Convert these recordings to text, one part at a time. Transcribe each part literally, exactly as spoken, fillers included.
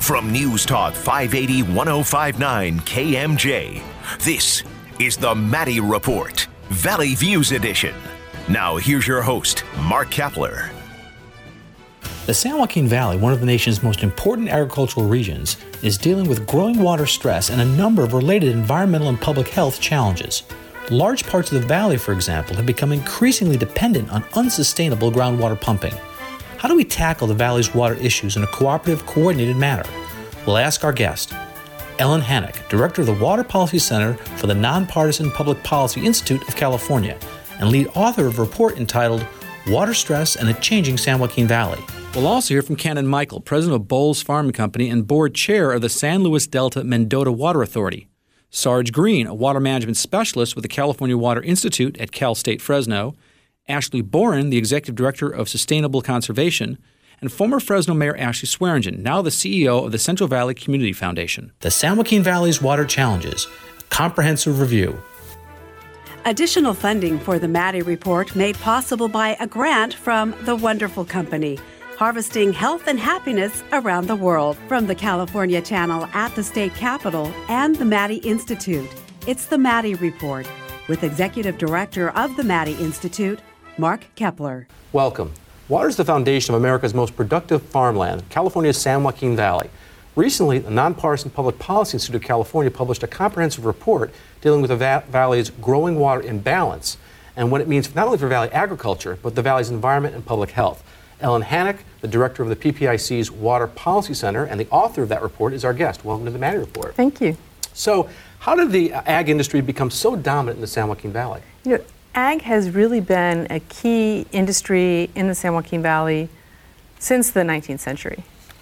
From News Talk five eighty, ten fifty-nine K M J, this is the Maddie Report, Valley Views Edition. Now here's your host, Mark Kepler. The San Joaquin Valley, one of the nation's most important agricultural regions, is dealing with growing water stress and a number of related environmental and public health challenges. Large parts of the valley, for example, have become increasingly dependent on unsustainable groundwater pumping. How do we tackle the valley's water issues in a cooperative, coordinated manner? We'll ask our guest, Ellen Hannock, Director of the Water Policy Center for the Nonpartisan Public Policy Institute of California, and lead author of a report entitled Water Stress and a Changing San Joaquin Valley. We'll also hear from Cannon Michael, President of Bowles Farming Company and Board Chair of the San Luis Delta Mendota Water Authority. Sarge Green, a water management specialist with the California Water Institute at Cal State Fresno. Ashley Boren, the Executive Director of Sustainable Conservation. And former Fresno Mayor Ashley Swearingen, now the C E O of the Central Valley Community Foundation. The San Joaquin Valley's Water Challenges, a comprehensive review. Additional funding for the Maddie Report made possible by a grant from The Wonderful Company, harvesting health and happiness around the world. From the California Channel at the State Capitol and the Maddie Institute, it's the Maddie Report with Executive Director of the Maddie Institute, Mark Kepler. Welcome. Water is the foundation of America's most productive farmland, California's San Joaquin Valley. Recently, the Nonpartisan Public Policy Institute of California published a comprehensive report dealing with the va- valley's growing water imbalance and what it means not only for valley agriculture, but the valley's environment and public health. Ellen Hannock, the director of the P P I C's Water Policy Center and the author of that report, is our guest. Welcome to the Maddie Report. Thank you. So, how did the ag industry become so dominant in the San Joaquin Valley? You know, ag has really been a key industry in the San Joaquin Valley since the nineteenth century.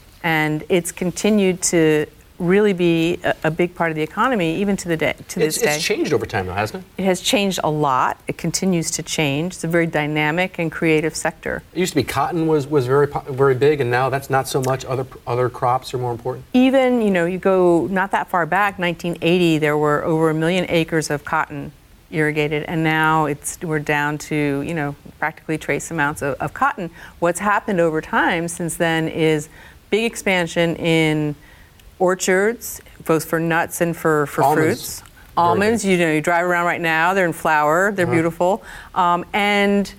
And it's continued to really be a, a big part of the economy, even to the day to it's, this day. It's changed over time, though, hasn't it? It has changed a lot. It continues to change. It's a very dynamic and creative sector. It used to be cotton was, was very very big, and now that's not so much. Other other crops are more important. Even, you know, you go not that far back, nineteen eighty, there were over a million acres of cotton irrigated, and now it's we're down to, you know, practically trace amounts of, of cotton. What's happened over time since then is big expansion in orchards, both for nuts and for, for Almonds. fruits. Almonds, you know, you drive around right now, they're in flower, they're uh-huh. beautiful. Um, and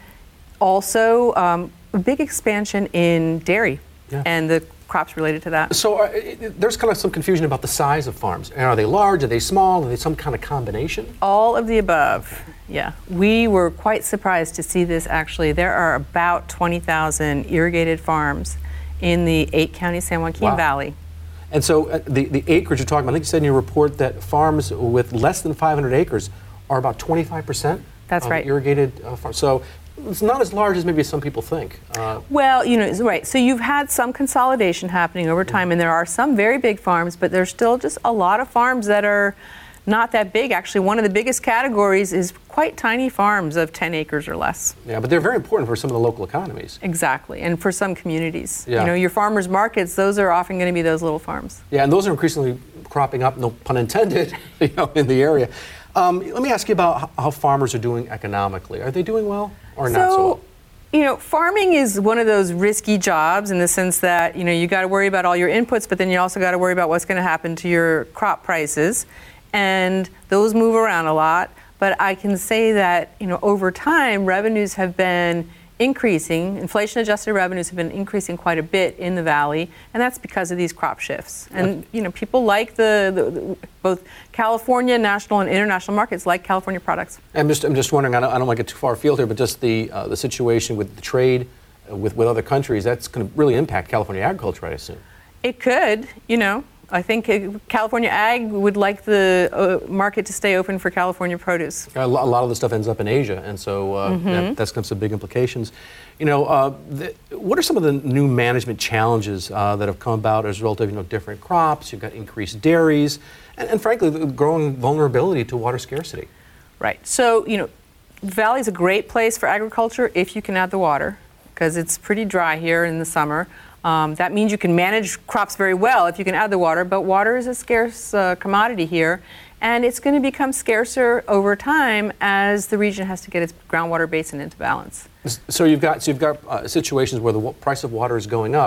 also um, a big expansion in dairy yeah. and the crops related to that. So uh, it, there's kind of some confusion about the size of farms. Are they large? Are they small? Are they some kind of combination? All of the above, yeah. We were quite surprised to see this actually. There are about twenty thousand irrigated farms in the eight-county San Joaquin wow. Valley. And so uh, the, the acreage you're talking about, I think you said in your report that farms with less than five hundred acres are about twenty-five percent That's of right. irrigated uh, farms. So it's not as large as maybe some people think. Uh, well, you know, right. So you've had some consolidation happening over time, and there are some very big farms, but there's still just a lot of farms that are not that big. Actually, one of the biggest categories is quite tiny farms of ten acres or less. Yeah, but they're very important for some of the local economies. Exactly, and for some communities. Yeah. You know, your farmers markets, those are often going to be those little farms. Yeah, and those are increasingly cropping up, no pun intended, you know, in the area. Um, let me ask you about how farmers are doing economically. Are they doing well or so, not so well? You know, farming is one of those risky jobs in the sense that, you know, you got to worry about all your inputs, but then you also got to worry about what's going to happen to your crop prices. And those move around a lot. But I can say that, you know, over time, revenues have been increasing. Inflation-adjusted revenues have been increasing quite a bit in the valley, and that's because of these crop shifts. And, you know, people like the, the, the both California, national and international markets like California products. I'm just, I'm just wondering, I don't, I don't want to get too far afield here, but just the, uh, the situation with the trade uh, with, with other countries, that's going to really impact California agriculture, I assume. It could, you know. I think California Ag would like the uh, market to stay open for California produce. A lot of the stuff ends up in Asia, and so uh, mm-hmm. that, that's got some big implications. You know, uh, the, what are some of the new management challenges uh, that have come about as a result of, you know, different crops? You've got increased dairies, and, and frankly, the growing vulnerability to water scarcity. Right. So, you know, the valley is a great place for agriculture if you can add the water, because it's pretty dry here in the summer. Um, that means you can manage crops very well if you can add the water, but water is a scarce uh, commodity here, and it's going to become scarcer over time as the region has to get its groundwater basin into balance. So you've got so you've got uh, situations where the w- price of water is going up.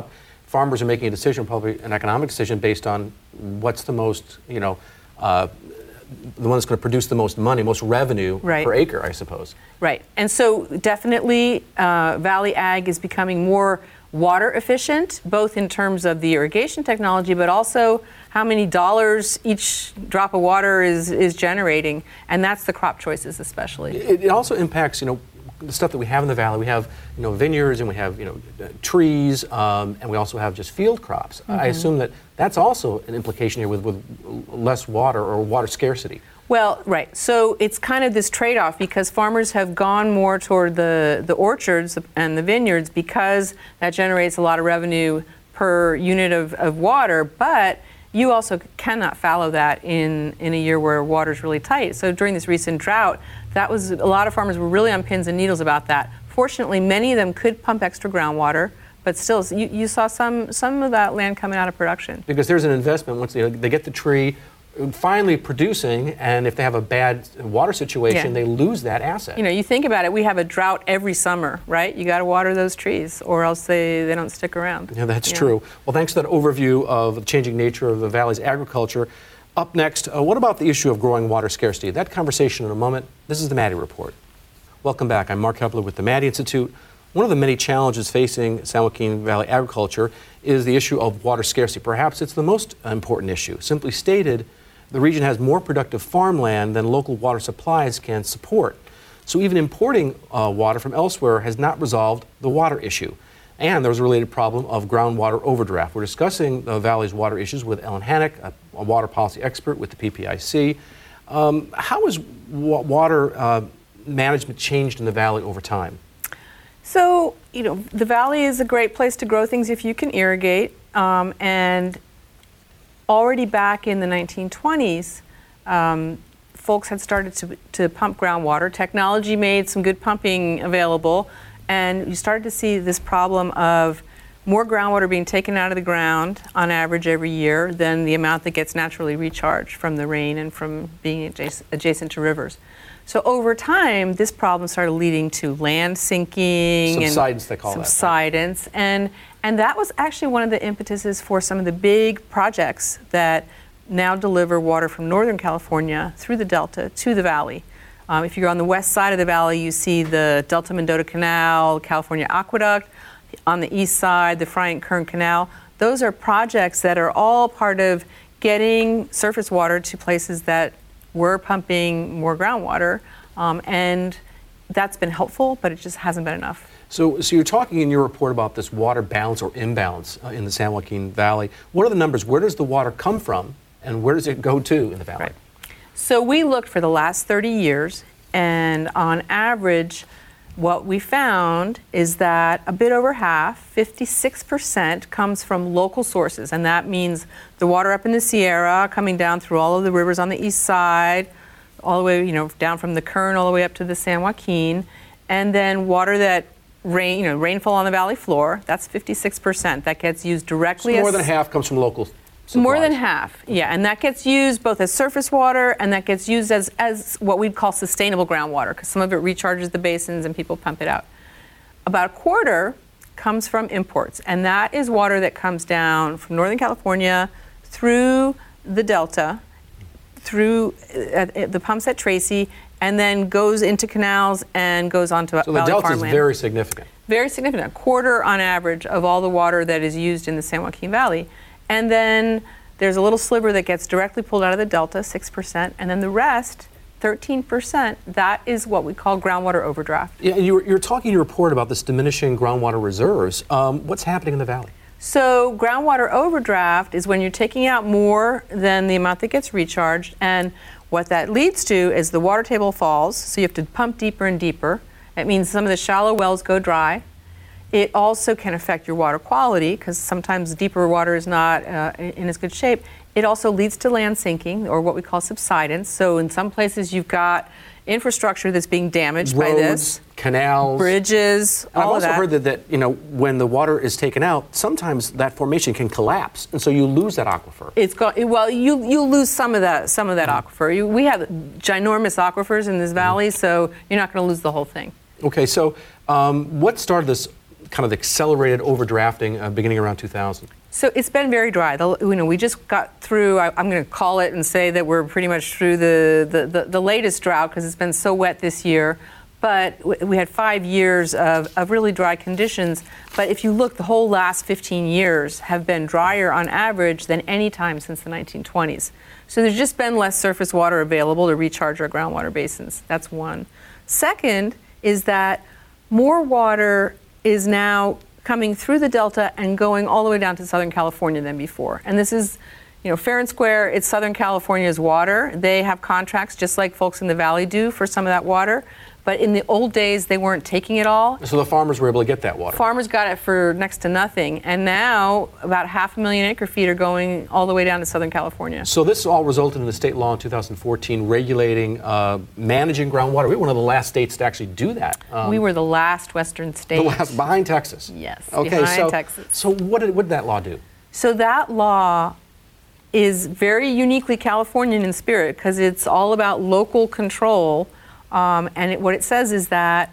farmers are making a decision, probably an economic decision, based on what's the most, you know, uh, the one that's going to produce the most money, most revenue right. per acre, I suppose. Right. And so definitely uh, Valley Ag is becoming more water efficient, both in terms of the irrigation technology, but also how many dollars each drop of water is, is generating. And that's the crop choices especially. It, it also impacts, you know, the stuff that we have in the valley. We have, you know, vineyards, and we have, you know, uh, trees, um, and we also have just field crops. Mm-hmm. I assume that that's also an implication here with, with less water or water scarcity. Well, right. So it's kind of this trade-off, because farmers have gone more toward the, the orchards and the vineyards because that generates a lot of revenue per unit of, of water, but you also cannot fallow that in, in a year where water's really tight. So during this recent drought, that was, a lot of farmers were really on pins and needles about that. Fortunately, many of them could pump extra groundwater, but still, you, you saw some, some of that land coming out of production. Because there's an investment once they, they get the tree finally producing, and if they have a bad water situation, yeah. they lose that asset. You know, you think about it, we have a drought every summer, right? You got to water those trees, or else they, they don't stick around. Yeah, that's yeah. true. Well, thanks for that overview of the changing nature of the valley's agriculture. Up next, uh, what about the issue of growing water scarcity? That conversation in a moment. This is the Maddie Report. Welcome back. I'm Mark Hepler with the Maddie Institute. One of the many challenges facing San Joaquin Valley agriculture is the issue of water scarcity. Perhaps it's the most important issue. Simply stated, the region has more productive farmland than local water supplies can support. So even importing uh, water from elsewhere has not resolved the water issue. And there's a related problem of groundwater overdraft. We're discussing the valley's water issues with Ellen Hannock, a, a water policy expert with the P P I C. Um, how has wa- water uh, management changed in the valley over time? So, you know, the valley is a great place to grow things if you can irrigate. Um, and already back in the nineteen twenties, um, folks had started to, to pump groundwater. Technology made some good pumping available, and you started to see this problem of more groundwater being taken out of the ground on average every year than the amount that gets naturally recharged from the rain and from being adjacent, adjacent to rivers. So over time, this problem started leading to land sinking subsidence, and they call subsidence, that. and and that was actually one of the impetuses for some of the big projects that now deliver water from Northern California through the Delta to the valley. Um, if you're on the west side of the valley, you see the Delta-Mendota Canal, California Aqueduct. On the east side, the Bryant-Kern Canal. Those are projects that are all part of getting surface water to places that were pumping more groundwater, um, and that's been helpful, but it just hasn't been enough. So, so you're talking in your report about this water balance or imbalance uh, in the San Joaquin Valley. What are the numbers? Where does the water come from, and where does it go to in the valley? Right. So we looked for the last thirty years, and on average, what we found is that a bit over half, fifty-six percent, comes from local sources, and that means the water up in the Sierra coming down through all of the rivers on the east side, all the way, you know, down from the Kern all the way up to the San Joaquin, and then water that rain, you know, rainfall on the valley floor. That's fifty-six percent. That gets used directly. So more as than half comes from local supplies. More than half, yeah, and that gets used both as surface water and that gets used as, as what we'd call sustainable groundwater, because some of it recharges the basins and people pump it out. About a quarter comes from imports, and that is water that comes down from Northern California through the Delta, through uh, the pumps at Tracy, and then goes into canals and goes onto so valley farmland. So the Delta is very significant. Very significant, a quarter on average of all the water that is used in the San Joaquin Valley. And then there's a little sliver that gets directly pulled out of the Delta, six percent, and then the rest, thirteen percent, that is what we call groundwater overdraft. Yeah, and you were, you're talking in your report about this diminishing groundwater reserves. Um, what's happening in the valley? So groundwater overdraft is when you're taking out more than the amount that gets recharged, and what that leads to is the water table falls, so you have to pump deeper and deeper. It means some of the shallow wells go dry. It also can affect your water quality, because sometimes deeper water is not uh, in as good shape. It also leads to land sinking, or what we call subsidence. So in some places you've got infrastructure that's being damaged Roads, by this. Canals, bridges, all I've of also that. heard that, that you know when the water is taken out, sometimes that formation can collapse, and so you lose that aquifer. It's go- well, you you lose some of that some of that mm-hmm. aquifer. You, we have ginormous aquifers in this valley, mm-hmm. so you're not going to lose the whole thing. Okay, so um, what started this kind of accelerated overdrafting uh, beginning around two thousand? So it's been very dry. The, you know, we just got through, I, I'm going to call it and say that we're pretty much through the, the, the, the latest drought because it's been so wet this year. But we had five years of, of really dry conditions. But if you look, the whole last fifteen years have been drier on average than any time since the nineteen twenties. So there's just been less surface water available to recharge our groundwater basins. That's one. Second is that more water is now coming through the Delta and going all the way down to Southern California than before. And this is, you know, fair and square, it's Southern California's water. They have contracts just like folks in the Valley do for some of that water. But in the old days, they weren't taking it all. So the farmers were able to get that water? Farmers got it for next to nothing. And now about half a million acre feet are going all the way down to Southern California. So this all resulted in the state law in two thousand fourteen regulating, uh, managing groundwater. We were one of the last states to actually do that. Um, we were the last Western state. The last, behind Texas? Yes, okay, behind so, Texas. So what did, what did that law do? So that law is very uniquely Californian in spirit because it's all about local control. Um, and it, what it says is that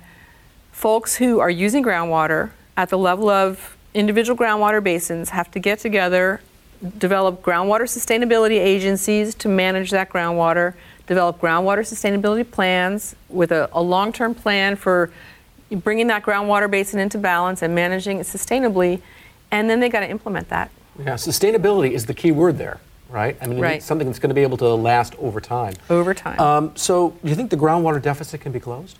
folks who are using groundwater at the level of individual groundwater basins have to get together, develop groundwater sustainability agencies to manage that groundwater, develop groundwater sustainability plans with a, a long-term plan for bringing that groundwater basin into balance and managing it sustainably, and then they got to implement that. Yeah, sustainability is the key word there. Right? I mean, right. It's something that's going to be able to last over time. Over time. Um, so, do you think the groundwater deficit can be closed?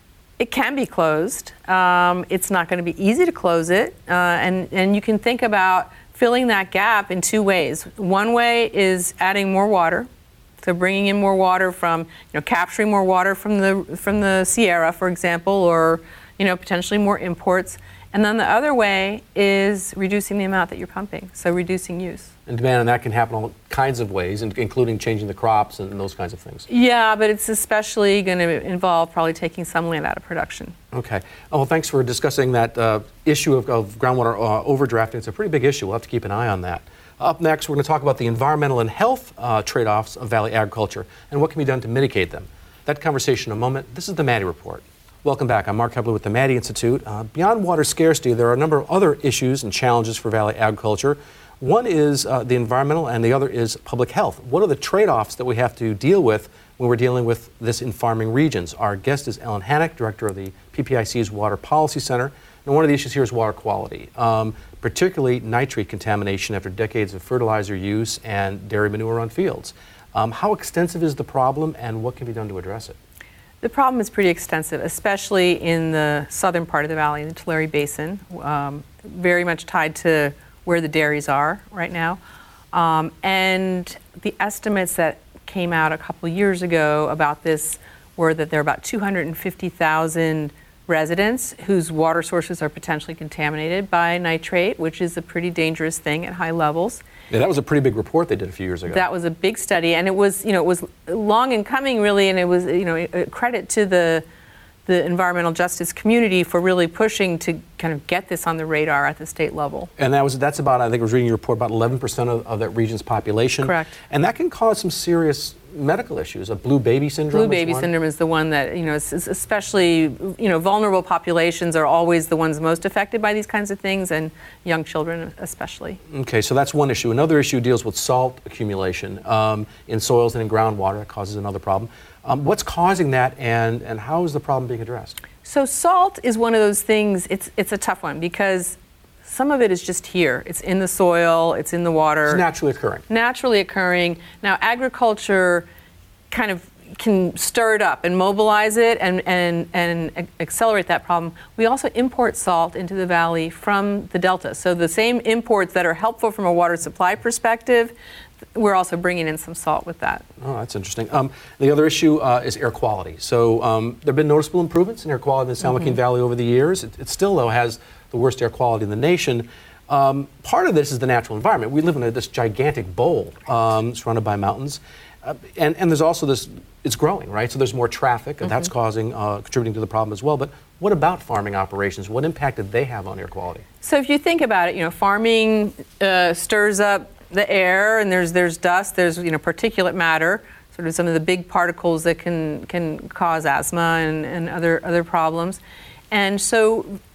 It can be closed. Um, it's not going to be easy to close it. Uh, and, and you can think about filling that gap in two ways. One way is adding more water. So bringing in more water from, you know, capturing more water from the, from the Sierra, for example, or, you know, potentially more imports. And then the other way is reducing the amount that you're pumping, so reducing use. And demand on that can happen all kinds of ways, including changing the crops and those kinds of things. Yeah, but it's especially going to involve probably taking some land out of production. Okay. Oh, well, thanks for discussing that uh, issue of, of groundwater uh, overdrafting. It's a pretty big issue. We'll have to keep an eye on that. Up next, we're going to talk about the environmental and health uh, trade-offs of valley agriculture and what can be done to mitigate them. That conversation in a moment. This is the Maddie Report. Welcome back. I'm Mark Hebler with the Maddie Institute. Uh, beyond water scarcity, there are a number of other issues and challenges for valley agriculture. One is uh, the environmental and the other is public health. What are the trade-offs that we have to deal with when we're dealing with this in farming regions? Our guest is Ellen Hannock, director of the P P I C's Water Policy Center. And one of the issues here is water quality, um, particularly nitrate contamination after decades of fertilizer use and dairy manure on fields. Um, how extensive is the problem and what can be done to address it? The problem is pretty extensive, especially in the southern part of the valley, in the Tulare Basin, um, very much tied to where the dairies are right now. Um, and the estimates that came out a couple years ago about this were that there are about two hundred fifty thousand residents whose water sources are potentially contaminated by nitrate, which is a pretty dangerous thing at high levels. Yeah, that was a pretty big report they did a few years ago. That was a big study, and it was, you know, it was long in coming, really, and it was, you know, a credit to the the environmental justice community for really pushing to kind of get this on the radar at the state level. And that was that's about, I think I was reading your report, about eleven percent of, of that region's population. Correct. And that can cause some serious medical issues. A blue baby syndrome. Blue baby syndrome is the one that, you know, especially, you know, vulnerable populations are always the ones most affected by these kinds of things, and young children especially. Okay, so that's one issue. Another issue deals with salt accumulation um, in soils and in groundwater. That causes another problem. Um, what's causing that, and, and how is the problem being addressed? So salt is one of those things, it's it's a tough one because some of it is just here. It's in the soil, it's in the water. It's naturally occurring. Naturally occurring. Now, agriculture kind of can stir it up and mobilize it and, and, and accelerate that problem. We also import salt into the valley from the Delta. So the same imports that are helpful from a water supply perspective, we're also bringing in some salt with that. Oh, that's interesting. Um, the other issue uh, is air quality. So um, there have been noticeable improvements in air quality in the San Joaquin mm-hmm. Valley over the years. It, it still, though, has the worst air quality in the nation. Um, part of this is the natural environment. We live in a, this gigantic bowl um, surrounded by mountains. Uh, and, and there's also this, it's growing, right? So there's more traffic, and mm-hmm. that's causing, uh, contributing to the problem as well. But what about farming operations? What impact did they have on air quality? So if you think about it, you know, farming uh, stirs up the air, and there's there's dust, there's, you know, particulate matter, sort of some of the big particles that can can cause asthma and, and other other problems. And so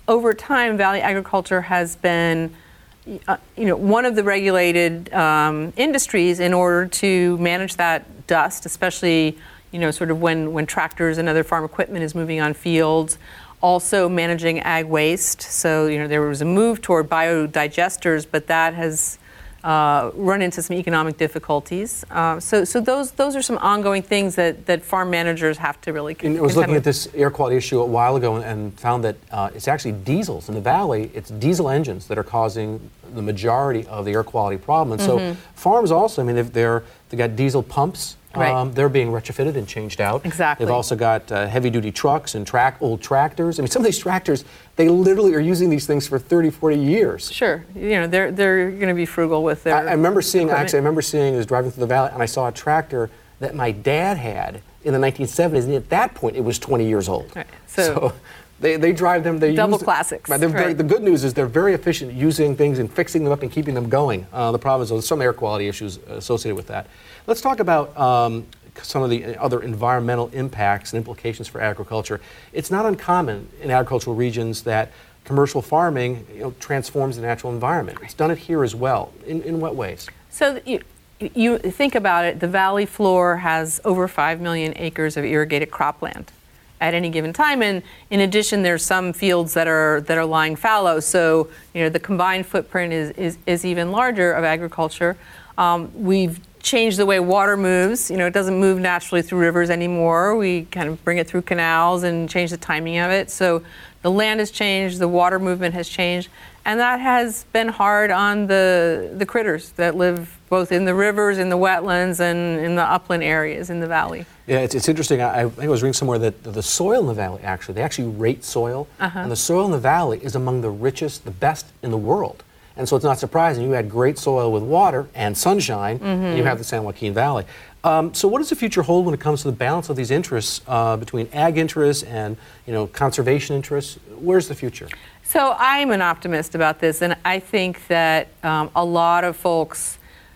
over time, Valley agriculture has been, uh, you know, one of the regulated um, industries in order to manage that dust, especially, you know, sort of when, when tractors and other farm equipment is moving on fields. Also managing ag waste. So, you know, there was a move toward biodigesters, but that has uh, run into some economic difficulties. Uh, so, so those those are some ongoing things that, that farm managers have to really. And I was looking at this air quality issue a while ago and, and found that uh, it's actually diesels in the valley. It's diesel engines that are causing the majority of the air quality problem. And mm-hmm. so farms also, I mean, they've, they're they got diesel pumps. Right. Um, they're being retrofitted and changed out. Exactly. They've also got uh, heavy-duty trucks and track old tractors. I mean, some of these tractors, they literally are using these things for thirty, forty years. Sure. You know, they're they're going to be frugal with their I, I remember seeing, equipment. actually, I remember seeing, I was driving through the valley, and I saw a tractor that my dad had in the nineteen seventies, and at that point, it was twenty years old. Right. So, so they, they drive them, they double use classics. Right, very, right. The good news is they're very efficient at using things and fixing them up and keeping them going. Uh, the problem is there's some air quality issues associated with that. Let's talk about um, some of the other environmental impacts and implications for agriculture. It's not uncommon in agricultural regions that commercial farming, you know, transforms the natural environment. It's done it here as well. In, in what ways? So you, you think about it, the valley floor has over five million acres of irrigated cropland at any given time, and in addition, there's some fields that are that are lying fallow. So you know the combined footprint is is, is even larger of agriculture. Um, we've changed the way water moves. You know, it doesn't move naturally through rivers anymore. We kind of bring it through canals and change the timing of it. So the land has changed, the water movement has changed, and that has been hard on the the critters that live both in the rivers, in the wetlands, and in the upland areas in the valley. Yeah, it's, it's interesting. I, I think I was reading somewhere that the soil in the valley, actually, they actually rate soil, uh-huh. and the soil in the valley is among the richest, the best in the world. And so it's not surprising. You had great soil with water and sunshine, mm-hmm. and you have the San Joaquin Valley. Um, so what does the future hold when it comes to the balance of these interests uh, between ag interests and, you know, conservation interests? Where's the future? So I'm an optimist about this, and I think that um, a lot of folks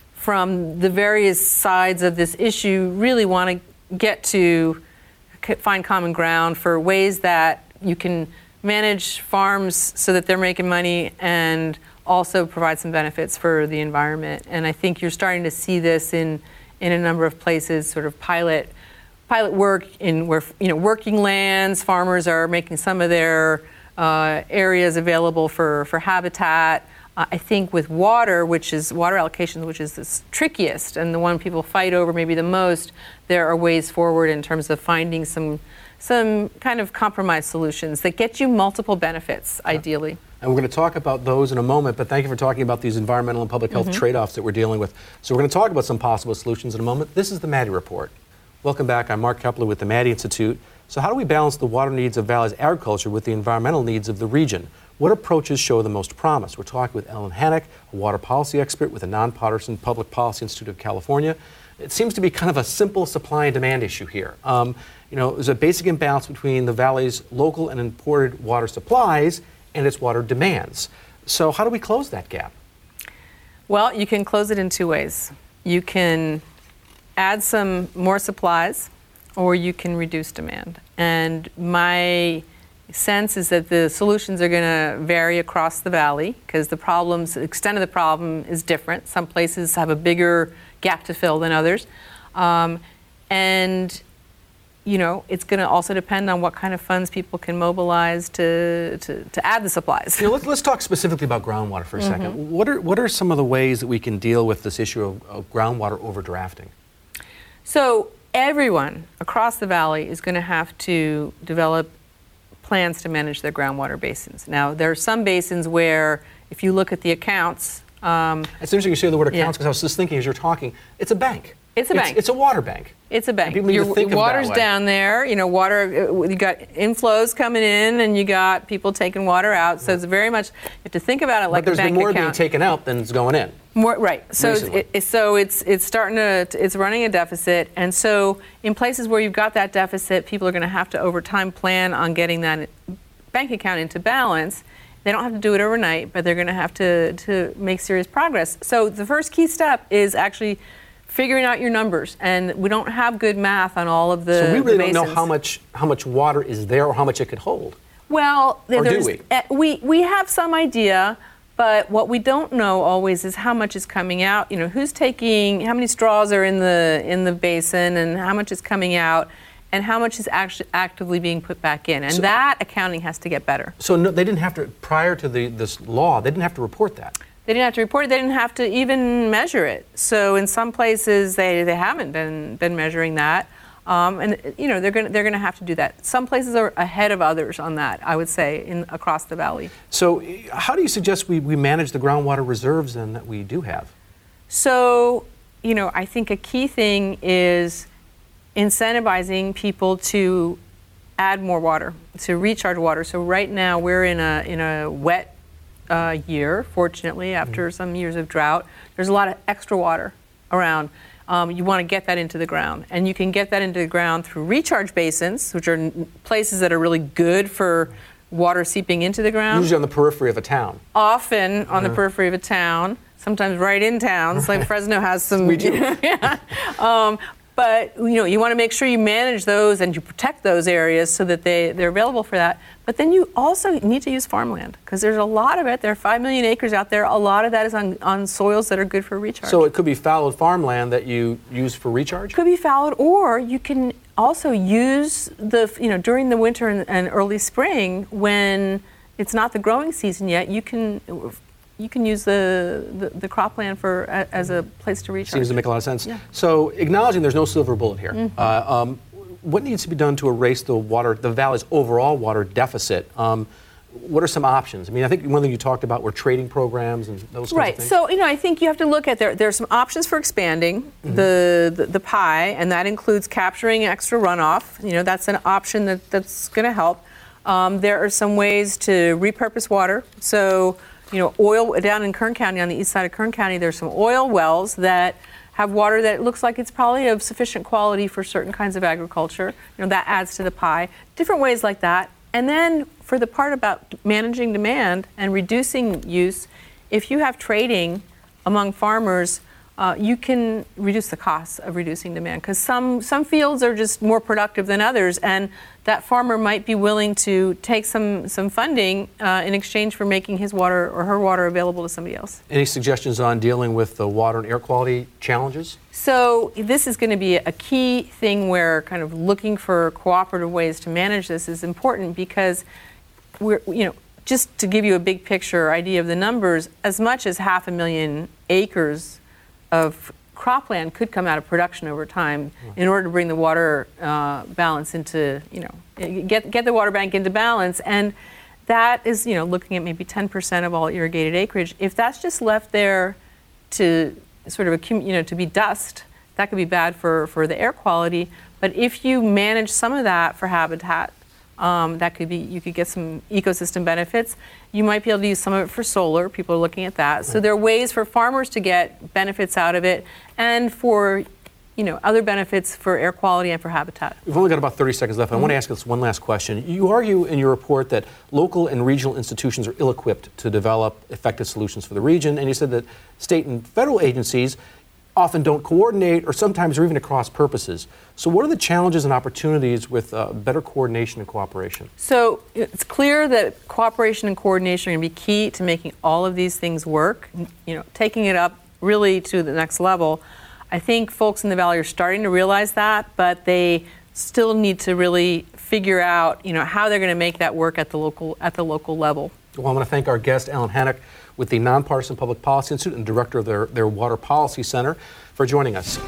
from the various sides of this issue really want to get to find common ground for ways that you can manage farms so that they're making money and also provide some benefits for the environment. And I think you're starting to see this in, in a number of places, sort of pilot pilot work in where, you know, working lands, farmers are making some of their uh, areas available for, for habitat. Uh, I think with water, which is water allocations, which is the trickiest and the one people fight over maybe the most, there are ways forward in terms of finding some some kind of compromise solutions that get you multiple benefits, ideally. And we're going to talk about those in a moment, but thank you for talking about these environmental and public health mm-hmm. trade-offs that we're dealing with. So we're going to talk about some possible solutions in a moment. This is the Maddie Report. Welcome back. I'm Mark Kepler with the Maddie Institute. So how do we balance the water needs of Valley's agriculture with the environmental needs of the region? What approaches show the most promise? We're talking with Ellen Hannock, a water policy expert with the Nonpartisan Public Policy Institute of California. It seems to be kind of a simple supply and demand issue here. Um, you know, there's a basic imbalance between the Valley's local and imported water supplies and its water demands. So how do we close that gap? Well, you can close it in two ways. You can add some more supplies, or you can reduce demand. And my sense is that the solutions are going to vary across the valley because the problems, the extent of the problem is different. Some places have a bigger gap to fill than others. Um, and you know, it's going to also depend on what kind of funds people can mobilize to to, to add the supplies. You know, let's, let's talk specifically about groundwater for a mm-hmm. second. What are what are some of the ways that we can deal with this issue of, of groundwater overdrafting? So everyone across the valley is going to have to develop plans to manage their groundwater basins. Now, there are some basins where, if you look at the accounts, um, it's interesting you say the word accounts because yeah. I was just thinking as you're talking, it's a bank. It's a it's, bank. It's a water bank. It's a bank. People need Your to think water's of that way. down there. You know, water. You got inflows coming in, and you got people taking water out. So yeah. it's very much you have to think about it like but a bank account. There's been more being taken out than is going in. More right. So it, it, so it's it's starting to it's running a deficit, and so in places where you've got that deficit, people are going to have to over time plan on getting that bank account into balance. They don't have to do it overnight, but they're going to have to to make serious progress. So the first key step is actually figuring out your numbers, and we don't have good math on all of the So we really the don't know how much how much water is there or how much it could hold. Well, Or do there's, we? uh, we we have some idea, but what we don't know always is how much is coming out. You know, who's taking, how many straws are in the in the basin, and how much is coming out, and how much is actually actively being put back in. And So- that accounting has to get better. So no, they didn't have to, prior to the, this law, they didn't have to report that. They didn't have to report it. They didn't have to even measure it. So in some places, they, they haven't been been measuring that. Um, and you know they're going they're going to have to do that. Some places are ahead of others on that, I would say, in across the valley. So how do you suggest we, we manage the groundwater reserves then that we do have? So you know, I think a key thing is incentivizing people to add more water, to recharge water. So right now we're in a in a wet uh, year, fortunately, after mm-hmm. some years of drought. There's a lot of extra water around. Um, you want to get that into the ground, and you can get that into the ground through recharge basins, which are n- places that are really good for water seeping into the ground. Usually on the periphery of a town. Often on uh-huh. the periphery of a town, sometimes right in towns, like Fresno has some. We do. yeah. um, but you know, you want to make sure you manage those and you protect those areas so that they, they're available for that. But then you also need to use farmland, because there's a lot of it. There are five million acres out there. A lot of that is on, on soils that are good for recharge. So it could be fallowed farmland that you use for recharge? Could be fallowed, or you can also use the, you know, during the winter and, and early spring when it's not the growing season yet, you can you can use the, the, the cropland for a, as a place to recharge. Seems to make a lot of sense. Yeah. So acknowledging there's no silver bullet here, Mm-hmm. uh, um, what needs to be done to erase the water, the valley's overall water deficit? Um, what are some options? I mean, I think one thing you talked about were trading programs and those kinds Right. of things. So, you know, I think you have to look at there. There are some options for expanding mm-hmm. the, the the pie, and that includes capturing extra runoff. You know, that's an option that, that's going to help. Um, there are some ways to repurpose water. So, you know, oil down in Kern County, on the east side of Kern County, there's some oil wells that have water that looks like it's probably of sufficient quality for certain kinds of agriculture. You know, that adds to the pie. Different ways like that. And then for the part about managing demand and reducing use, if you have trading among farmers, uh, you can reduce the costs of reducing demand, because some, some fields are just more productive than others, and that farmer might be willing to take some, some funding uh, in exchange for making his water or her water available to somebody else. Any suggestions on dealing with the water and air quality challenges? So this is going to be a key thing where kind of looking for cooperative ways to manage this is important, because we're, you know, just to give you a big picture idea of the numbers, as much as half a million acres of cropland could come out of production over time in order to bring the water uh, balance into, you know, get get the water bank into balance. And that is, you know, looking at maybe ten percent of all irrigated acreage. If that's just left there to sort of, accum- you know, to be dust, that could be bad for, for the air quality. But if you manage some of that for habitat, Um, that could be, you could get some ecosystem benefits. You might be able to use some of it for solar. People are looking at that. So there are ways for farmers to get benefits out of it, and for, you know, other benefits for air quality and for habitat. We've only got about thirty seconds left. I mm-hmm. want to ask this one last question. You argue in your report that local and regional institutions are ill-equipped to develop effective solutions for the region, and you said that state and federal agencies often don't coordinate, or sometimes are even at cross purposes. So what are the challenges and opportunities with uh, better coordination and cooperation? So it's clear that cooperation and coordination are going to be key to making all of these things work, you know, taking it up really to the next level. I think folks in the Valley are starting to realize that, but they still need to really figure out, you know, how they're going to make that work at the local at the local level. Well, I want to thank our guest, Ellen Hannock, with the Nonpartisan Public Policy Institute and director of their, their Water Policy Center, for joining us.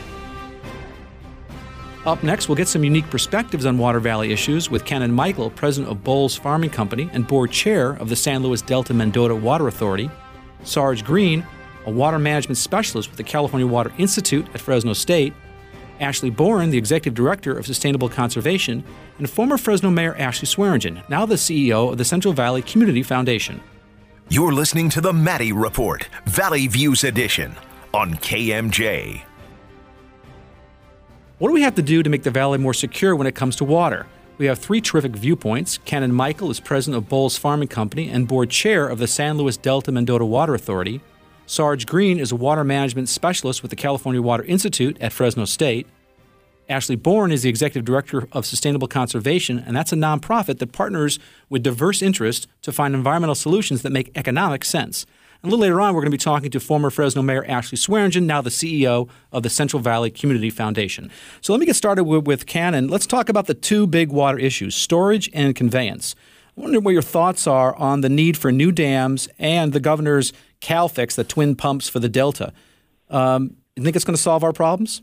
Up next, we'll get some unique perspectives on Water Valley issues with Ken and Michael, president of Bowles Farming Company and board chair of the San Luis Delta Mendota Water Authority, Sarge Green, a water management specialist with the California Water Institute at Fresno State, Ashley Boren, the executive director of Sustainable Conservation, and former Fresno Mayor Ashley Swearingen, now the C E O of the Central Valley Community Foundation. You're listening to the Maddie Report, Valley Views Edition, on K M J. What do we have to do to make the Valley more secure when it comes to water? We have three terrific viewpoints. Ken and Michael is president of Bowles Farming Company and board chair of the San Luis Delta Mendota Water Authority. Sarge Green is a water management specialist with the California Water Institute at Fresno State. Ashley Bourne is the Executive Director of Sustainable Conservation, and that's a nonprofit that partners with diverse interests to find environmental solutions that make economic sense. And a little later on, we're going to be talking to former Fresno Mayor Ashley Swearingen, now the C E O of the Central Valley Community Foundation. So let me get started with, with Cannon. Let's talk about the two big water issues, storage and conveyance. I wonder what your thoughts are on the need for new dams and the governor's CalFix, the twin pumps for the Delta. Um, you think it's going to solve our problems?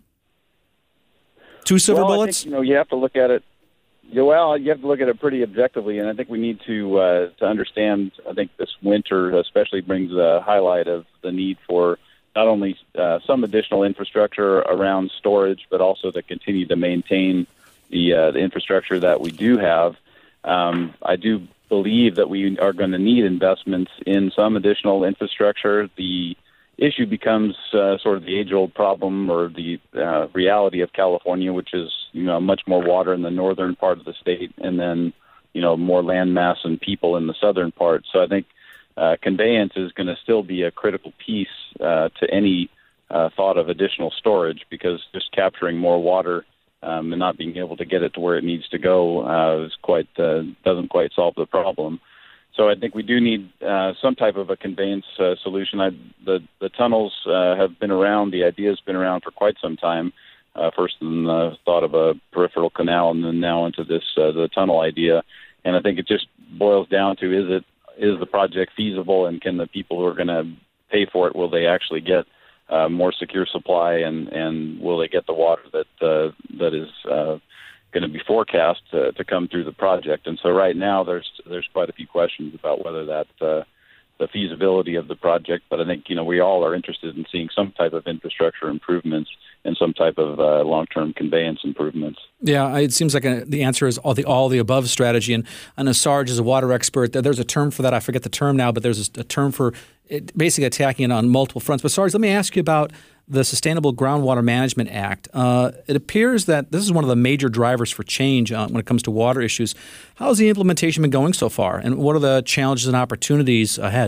Two silver well, bullets? I think, you know, you have to look at it. Yeah, well, you have to look at it pretty objectively, and I think we need to uh, to understand. I think this winter especially brings a highlight of the need for not only uh, some additional infrastructure around storage, but also to continue to maintain the uh, the infrastructure that we do have. Um, I do believe that we are going to need investments in some additional infrastructure. The issue becomes uh, sort of the age-old problem or the uh, reality of California, which is, you know, much more water in the northern part of the state and then, you know, more land mass and people in the southern part. So I think uh, conveyance is going to still be a critical piece uh, to any uh, thought of additional storage, because just capturing more water um, and not being able to get it to where it needs to go uh, is quite uh, doesn't quite solve the problem. So I think we do need uh, some type of a conveyance uh, solution. I, the the tunnels uh, have been around. The idea has been around for quite some time. Uh, first, in the thought of a peripheral canal, and then now into this uh, the tunnel idea. And I think it just boils down to: is it is the project feasible, and can the people who are going to pay for it, will they actually get uh, more secure supply, and, and will they get the water that uh, that is uh, going to be forecast uh, to come through the project? And so right now there's there's quite a few questions about whether that uh, the feasibility of the project. But I think, you know, we all are interested in seeing some type of infrastructure improvements and some type of uh, long-term conveyance improvements. Yeah, it seems like a, the answer is all the all the above strategy. And I know Sarge is a water expert. There's a term for that. I forget the term now, but there's a term for it, basically attacking it on multiple fronts. But Sarge, let me ask you about the Sustainable Groundwater Management Act. Uh, it appears that this is one of the major drivers for change uh, when it comes to water issues. How has the implementation been going so far, and what are the challenges and opportunities ahead?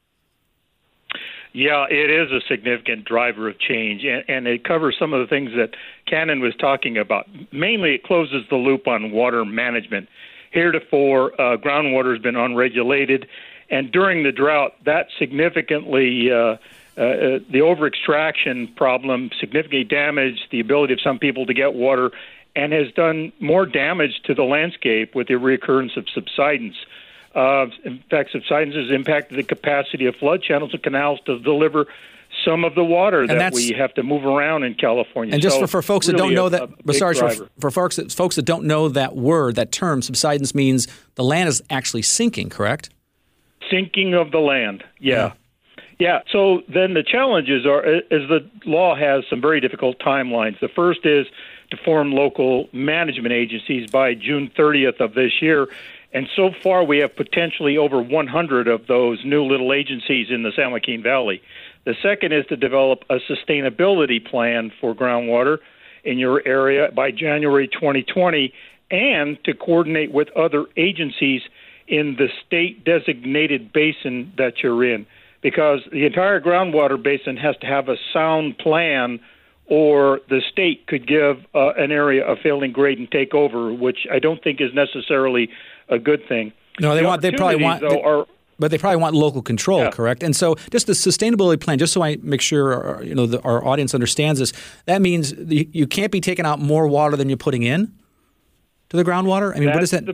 Yeah, it is a significant driver of change, and, and it covers some of the things that Cannon was talking about. Mainly, it closes the loop on water management. Heretofore, uh, groundwater has been unregulated, and during the drought, that significantly uh, Uh, the over-extraction problem significantly damaged the ability of some people to get water, and has done more damage to the landscape with the reoccurrence of subsidence. Uh, in fact, subsidence has impacted the capacity of flood channels and canals to deliver some of the water and that we have to move around in California. And just so for, for folks really that don't know a, that, a sorry, for, for driver. folks, that, folks that don't know that word, that term, subsidence means the land is actually sinking, correct? Sinking of the land, yeah. yeah. Yeah, so then the challenges are, is the law has some very difficult timelines. The first is to form local management agencies by June thirtieth of this year, and so far we have potentially over one hundred of those new little agencies in the San Joaquin Valley. The second is to develop a sustainability plan for groundwater in your area by January twenty twenty, and to coordinate with other agencies in the state-designated basin that you're in, because the entire groundwater basin has to have a sound plan, or the state could give uh, an area a failing grade and take over, which I don't think is necessarily a good thing. No, they the want. They probably want. Though, they, are, but they probably want local control, yeah. correct? And so, just the sustainability plan, just so I make sure our, you know the, our audience understands this. That means the, you can't be taking out more water than you're putting in to the groundwater. I mean, that's what is that? The,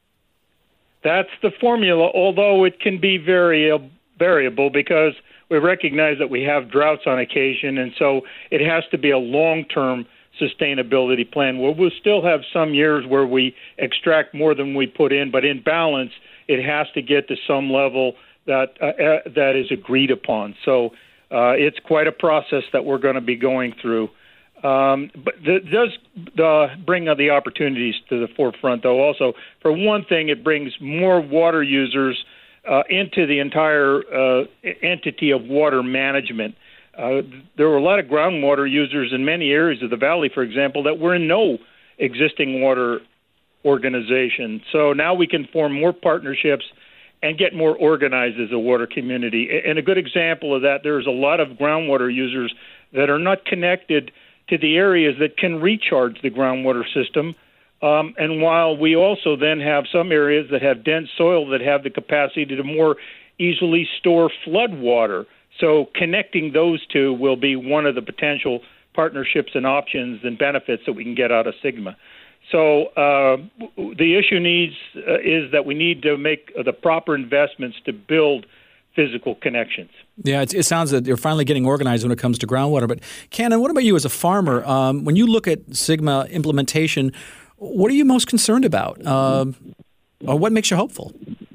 that's the formula, although it can be variable. variable because we recognize that we have droughts on occasion, and so it has to be a long-term sustainability plan. Well, we'll still have some years where we extract more than we put in, but in balance, it has to get to some level that uh, uh, that is agreed upon. So uh, it's quite a process that we're going to be going through. Um, but it does uh, bring the opportunities to the forefront, though. Also, for one thing, it brings more water users Uh, into the entire uh, entity of water management. Uh, there were a lot of groundwater users in many areas of the valley, for example, that were in no existing water organization. So now we can form more partnerships and get more organized as a water community. And a good example of that, there's a lot of groundwater users that are not connected to the areas that can recharge the groundwater system. Um, and while we also then have some areas that have dense soil that have the capacity to more easily store flood water. So connecting those two will be one of the potential partnerships and options and benefits that we can get out of SGMA. So uh, the issue needs uh, is that we need to make the proper investments to build physical connections. Yeah, it, it sounds that you're finally getting organized when it comes to groundwater. But Cannon, what about you as a farmer? Um, when you look at SGMA implementation, what are you most concerned about, uh, or what makes you hopeful?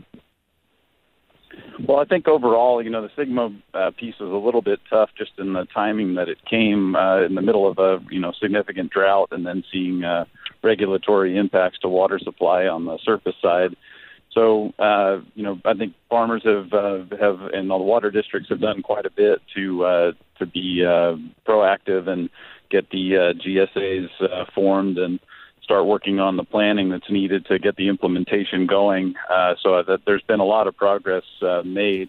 Well, I think overall, you know, the SGMA uh, piece was a little bit tough just in the timing that it came uh, in the middle of a, you know, significant drought, and then seeing uh, regulatory impacts to water supply on the surface side. So, uh, you know, I think farmers have, uh, have, and the water districts have done quite a bit to uh, to be uh, proactive and get the uh, G S As uh, formed and start working on the planning that's needed to get the implementation going. Uh, so that there's been a lot of progress uh, made.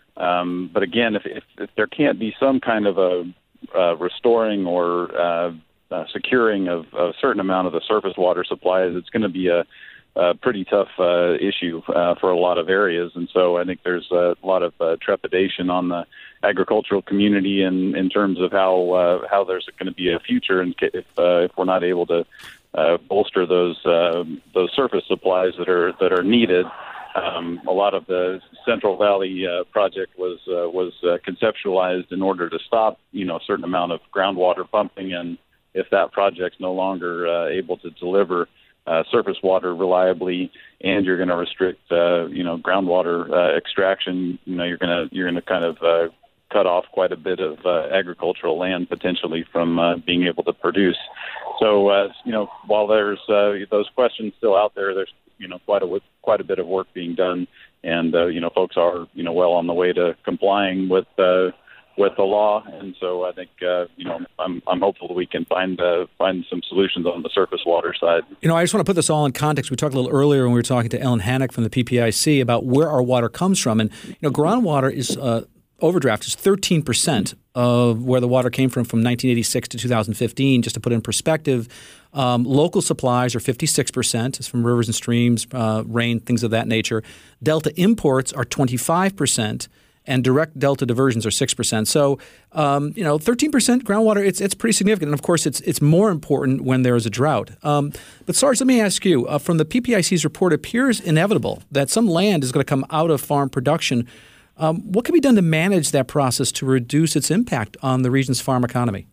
Um, but again, if, if, if there can't be some kind of a uh, restoring or uh, uh, securing of, of a certain amount of the surface water supplies, it's going to be a, a pretty tough uh, issue uh, for a lot of areas. And so I think there's a lot of uh, trepidation on the agricultural community in, in terms of how uh, how there's going to be a future, and if uh, if we're not able to Uh, bolster those uh, those surface supplies that are that are needed. Um, a lot of the Central Valley uh, project was uh, was uh, conceptualized in order to stop, you know, a certain amount of groundwater pumping, and if that project's no longer uh, able to deliver uh, surface water reliably, and you're going to restrict, uh, you know, groundwater uh, extraction, you know, you're going to you're going to kind of uh, cut off quite a bit of uh, agricultural land potentially from uh, being able to produce. So, uh, you know, while there's uh, those questions still out there, there's, you know, quite a quite a bit of work being done, and uh, you know, folks are, you know, well on the way to complying with uh, with the law. And so, I think, uh, you know, I'm I'm hopeful that we can find uh, find some solutions on the surface water side. You know, I just want to put this all in context. We talked a little earlier when we were talking to Ellen Hannock from the P P I C about where our water comes from, and you know, groundwater is uh, overdraft is thirteen percent of where the water came from from nineteen eighty-six to two thousand fifteen. Just to put it in perspective, um, local supplies are fifty-six percent. It's from rivers and streams, uh, rain, things of that nature. Delta imports are twenty-five percent, and direct delta diversions are six percent. So, um, you know, thirteen percent groundwater, it's it's pretty significant. And, of course, it's it's more important when there is a drought. Um, but, Sarge, let me ask you, uh, from the P P I C's report, it appears inevitable that some land is going to come out of farm production. Um, what can be done to manage that process to reduce its impact on the region's farm economy?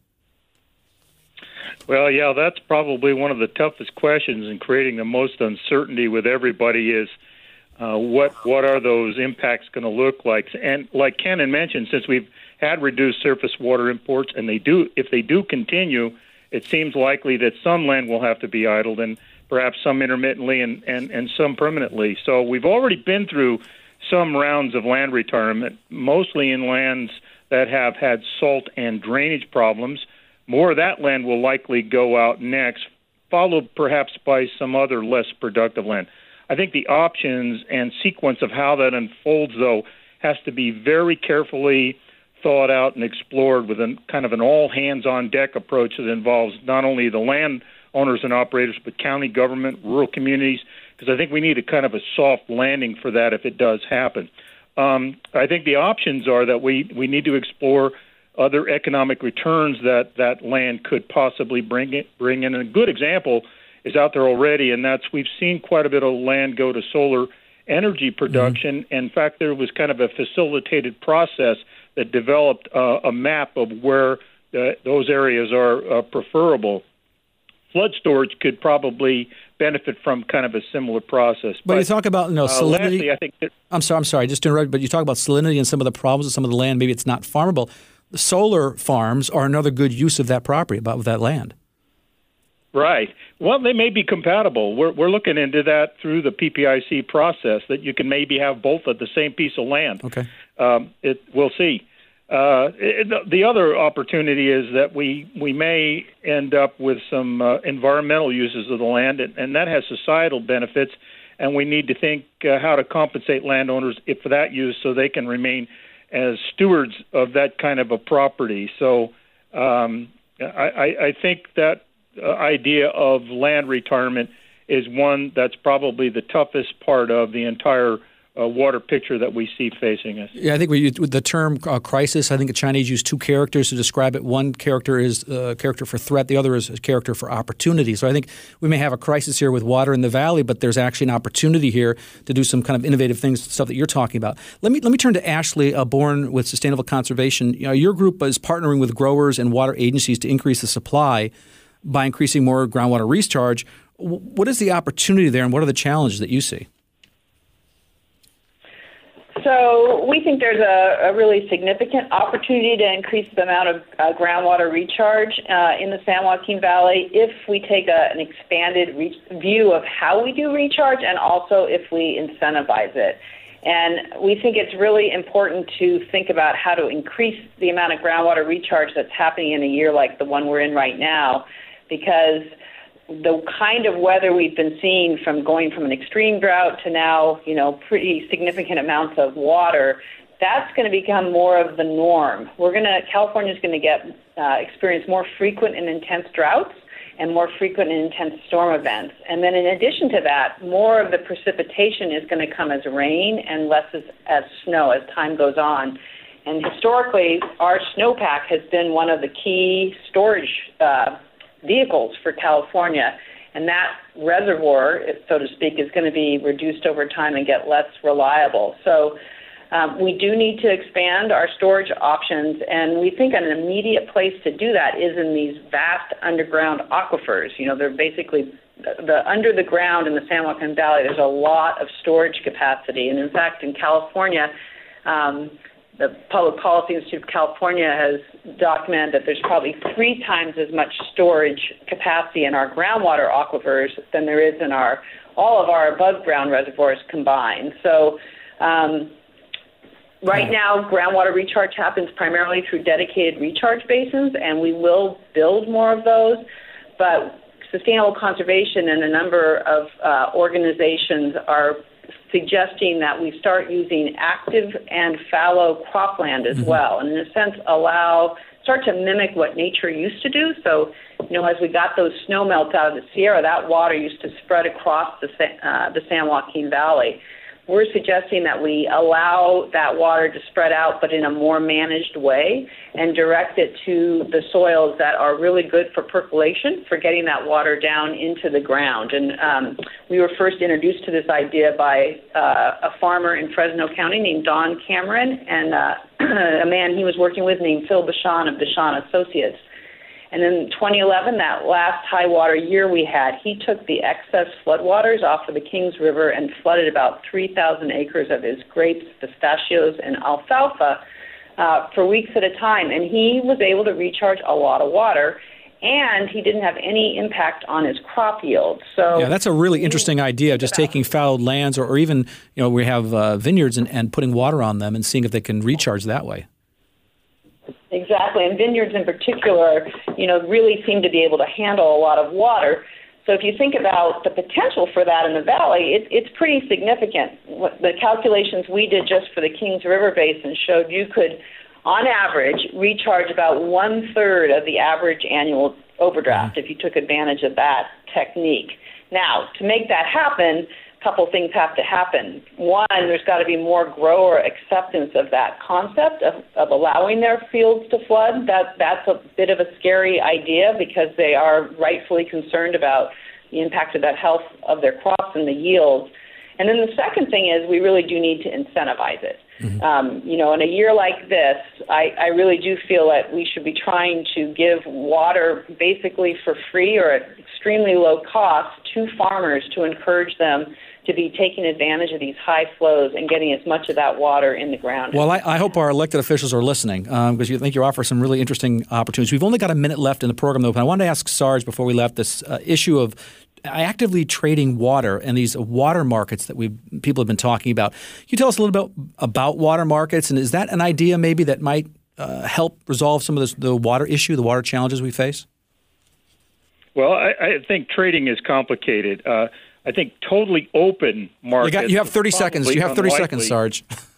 Well, yeah, that's probably one of the toughest questions in creating the most uncertainty with everybody is uh, what what are those impacts going to look like? And like Cannon mentioned, since we've had reduced surface water imports, and they do, if they do continue, it seems likely that some land will have to be idled, and perhaps some intermittently and, and, and some permanently. So we've already been through some rounds of land retirement, mostly in lands that have had salt and drainage problems. More of that land will likely go out next, followed perhaps by some other less productive land. I think the options and sequence of how that unfolds, though, has to be very carefully thought out and explored with a kind of an all-hands-on-deck approach that involves not only the land owners and operators, but county government, rural communities, because I think we need a kind of a soft landing for that if it does happen. Um, I think the options are that we, we need to explore other economic returns that that land could possibly bring it, bring in. And a good example is out there already, and that's we've seen quite a bit of land go to solar energy production. Mm-hmm. In fact, there was kind of a facilitated process that developed uh, a map of where the, those areas are uh, preferable. Flood storage could probably benefit from kind of a similar process. But, but you talk about, you know, salinity. Uh, lastly, I think that, I'm sorry, I'm sorry, just to interrupt, but you talk about salinity and some of the problems with some of the land. Maybe it's not farmable. The solar farms are another good use of that property, about with that land. Right. Well, they may be compatible. We're we're looking into that through the P P I C process, that you can maybe have both at the same piece of land. Okay. Um, it we'll see. Uh, it, the other opportunity is that we, we may end up with some uh, environmental uses of the land, and, and that has societal benefits, and we need to think uh, how to compensate landowners if for that use so they can remain as stewards of that kind of a property. So um, I, I, I think that uh, idea of land retirement is one that's probably the toughest part of the entire uh, water picture that we see facing us. Yeah, I think we, with the term uh, crisis, I think the Chinese use two characters to describe it. One character is a uh, character for threat. The other is a character for opportunity. So I think we may have a crisis here with water in the valley, but there's actually an opportunity here to do some kind of innovative things, stuff that you're talking about. Let me let me turn to Ashley uh, Bourne with Sustainable Conservation. You know, your group is partnering with growers and water agencies to increase the supply by increasing more groundwater recharge. What is the opportunity there, and what are the challenges that you see? So we think there's a, a really significant opportunity to increase the amount of uh, groundwater recharge uh, in the San Joaquin Valley if we take a, an expanded re- view of how we do recharge, and also if we incentivize it. And we think it's really important to think about how to increase the amount of groundwater recharge that's happening in a year like the one we're in right now, because the kind of weather we've been seeing, from going from an extreme drought to now, you know, pretty significant amounts of water, that's going to become more of the norm. We're going to, California's going to get, uh, experience more frequent and intense droughts and more frequent and intense storm events. And then in addition to that, more of the precipitation is going to come as rain and less as, as snow as time goes on. And historically, our snowpack has been one of the key storage uh vehicles for California, and that reservoir, so to speak, is going to be reduced over time and get less reliable. So um, we do need to expand our storage options, and we think an immediate place to do that is in these vast underground aquifers. You know, they're basically the under the ground in the San Joaquin Valley. There's a lot of storage capacity, and in fact, in California, um, the Public Policy Institute of California has documented that there's probably three times as much storage capacity in our groundwater aquifers than there is in our all of our above-ground reservoirs combined. So um, right now, groundwater recharge happens primarily through dedicated recharge basins, and we will build more of those. But Sustainable Conservation and a number of uh, organizations are suggesting that we start using active and fallow cropland as mm-hmm. well, and in a sense allow, start to mimic what nature used to do. So, you know, as we got those snow melts out of the Sierra, that water used to spread across the, uh, the San Joaquin Valley. We're suggesting that we allow that water to spread out, but in a more managed way, and direct it to the soils that are really good for percolation, for getting that water down into the ground. And um, we were first introduced to this idea by uh, a farmer in Fresno County named Don Cameron, and uh, a man he was working with named Phil Bashan of Bashan Associates. And in twenty eleven, that last high water year we had, he took the excess floodwaters off of the Kings River and flooded about three thousand acres of his grapes, pistachios, and alfalfa uh, for weeks at a time. And he was able to recharge a lot of water, and he didn't have any impact on his crop yield. So yeah, that's a really interesting idea, just taking fallowed lands, or, or even, you know, we have uh, vineyards and, and putting water on them and seeing if they can recharge that way. Exactly, and vineyards in particular, you know, really seem to be able to handle a lot of water. So if you think about the potential for that in the valley, it, it's pretty significant. What the calculations we did just for the Kings River Basin showed you could, on average, recharge about one-third of the average annual overdraft if you took advantage of that technique. Now, to make that happen, couple things have to happen. One, there's got to be more grower acceptance of that concept of, of allowing their fields to flood. That that's a bit of a scary idea because they are rightfully concerned about the impact of that health of their crops and the yields. And then the second thing is we really do need to incentivize it. Mm-hmm. Um, you know, in a year like this, I, I really do feel that we should be trying to give water basically for free or at extremely low cost to farmers to encourage them to be taking advantage of these high flows and getting as much of that water in the ground. Well, I, I hope our elected officials are listening um, because you think you offer some really interesting opportunities. We've only got a minute left in the program, though. But I wanted to ask Sarge before we left this uh, issue of actively trading water and these water markets that we people have been talking about. Can you tell us a little bit about water markets, and is that an idea maybe that might uh, help resolve some of this, the water issue, the water challenges we face? Well, I, I think trading is complicated. Uh, I think totally open markets. You, got, you have thirty seconds. You have thirty unlikely. seconds, Sarge.